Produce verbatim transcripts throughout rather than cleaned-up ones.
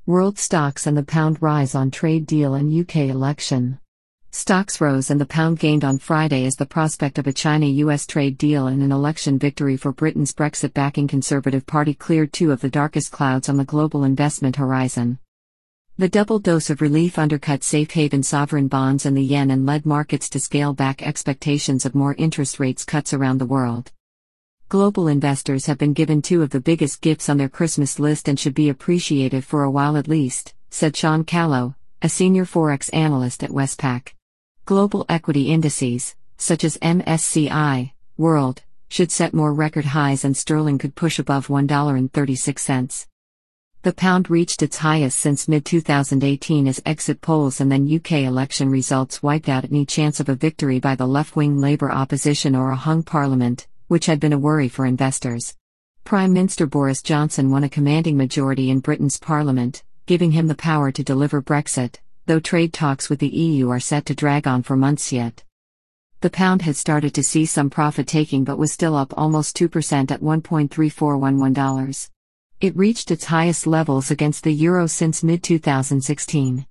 World stocks and the pound rise on trade deal and U K election. Stocks rose and the pound gained on Friday as the prospect of a China-U S trade deal and an election victory for Britain's Brexit-backing Conservative Party cleared two of the darkest clouds on the global investment horizon. The double dose of relief undercut safe haven sovereign bonds and the yen and led markets to scale back expectations of more interest rates cuts around the world. Global investors have been given two of the biggest gifts on their Christmas list and should be appreciated for a while at least, said Sean Callow, a senior Forex analyst at Westpac. Global equity indices, such as M S C I World, should set more record highs and sterling could push above one dollar and thirty-six cents. The pound reached its highest since mid twenty eighteen as exit polls and then U K election results wiped out any chance of a victory by the left-wing Labour opposition or a hung parliament, which had been a worry for investors. Prime Minister Boris Johnson won a commanding majority in Britain's parliament, giving him the power to deliver Brexit, though trade talks with the E U are set to drag on for months yet. The pound had started to see some profit-taking but was still up almost two percent at one point three four one one dollars. It reached its highest levels against the euro since mid twenty sixteen.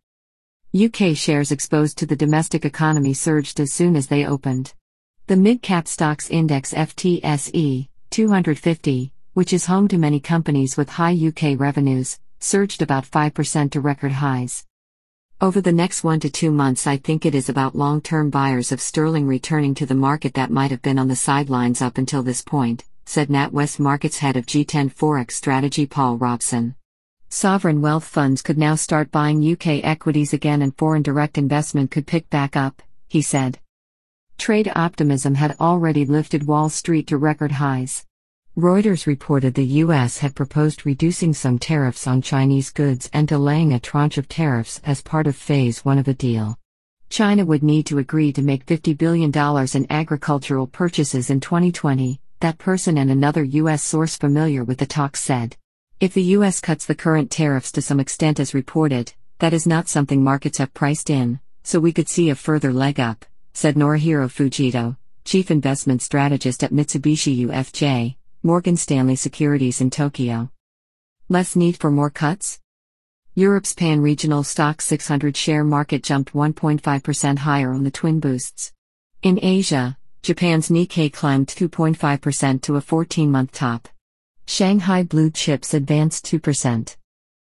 U K shares exposed to the domestic economy surged as soon as they opened. The mid-cap stocks index F T S E two hundred fifty, which is home to many companies with high U K revenues, surged about five percent to record highs. Over the next one to two months I think it is about long-term buyers of sterling returning to the market that might have been on the sidelines up until this point, said NatWest Markets head of G ten Forex strategy Paul Robson. Sovereign wealth funds could now start buying U K equities again and foreign direct investment could pick back up, he said. Trade optimism had already lifted Wall Street to record highs. Reuters reported the U S had proposed reducing some tariffs on Chinese goods and delaying a tranche of tariffs as part of phase one of the deal. China would need to agree to make fifty billion dollars in agricultural purchases in twenty twenty, that person and another U S source familiar with the talks said. If the U S cuts the current tariffs to some extent as reported, that is not something markets have priced in, so we could see a further leg up, said Norihiro Fujito, chief investment strategist at Mitsubishi U F J, Morgan Stanley Securities in Tokyo. Less need for more cuts? Europe's pan-regional stock six hundred share market jumped one point five percent higher on the twin boosts. In Asia, Japan's Nikkei climbed two point five percent to a fourteen-month top. Shanghai blue chips advanced two percent.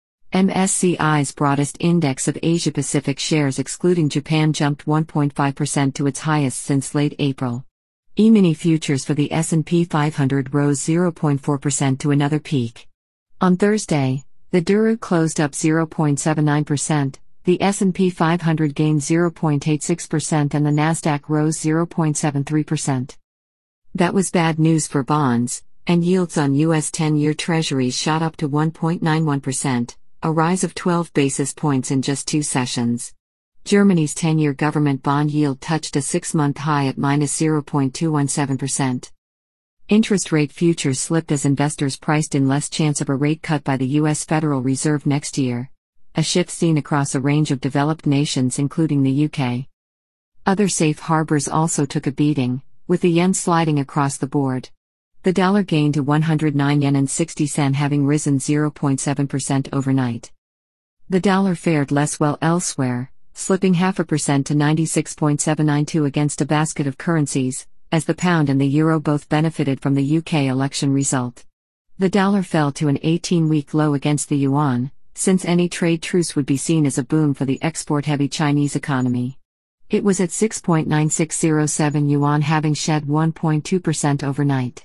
M S C I's broadest index of Asia-Pacific shares excluding Japan jumped one point five percent to its highest since late April. E-mini futures for the S and P five hundred rose zero point four percent to another peak. On Thursday, the Duru closed up zero point seven nine percent, the S and P five hundred gained zero point eight six percent and the Nasdaq rose zero point seven three percent. That was bad news for bonds, and yields on U S ten-year Treasuries shot up to one point nine one percent, a rise of twelve basis points in just two sessions. Germany's ten-year government bond yield touched a six-month high at minus zero point two one seven percent. Interest rate futures slipped as investors priced in less chance of a rate cut by the U S Federal Reserve next year, a shift seen across a range of developed nations including the U K. Other safe harbors also took a beating, with the yen sliding across the board. The dollar gained to one hundred nine yen and sixty cents having risen zero point seven percent overnight. The dollar fared less well elsewhere, slipping half a percent to ninety-six point seven nine two against a basket of currencies, as the pound and the euro both benefited from the U K election result. The dollar fell to an eighteen-week low against the yuan, since any trade truce would be seen as a boon for the export-heavy Chinese economy. It was at six point nine six zero seven yuan having shed one point two percent overnight.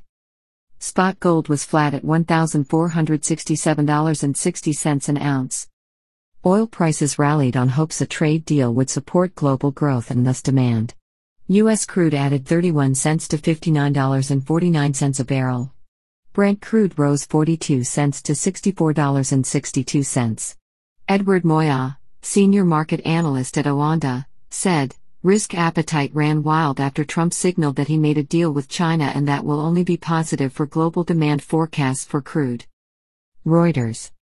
Spot gold was flat at one thousand four hundred sixty-seven dollars and sixty cents an ounce. Oil prices rallied on hopes a trade deal would support global growth and thus demand. U S crude added thirty-one cents to fifty-nine dollars and forty-nine cents a barrel. Brent crude rose forty-two cents to sixty-four dollars and sixty-two cents. Edward Moya, senior market analyst at Oanda, said, "Risk appetite ran wild after Trump signaled that he made a deal with China and that will only be positive for global demand forecasts for crude." Reuters.